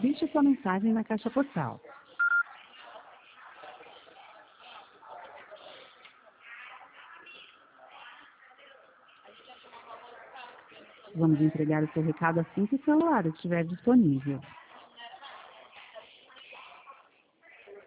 Deixe sua mensagem na caixa postal. Vamos entregar o seu recado assim que o celular estiver disponível.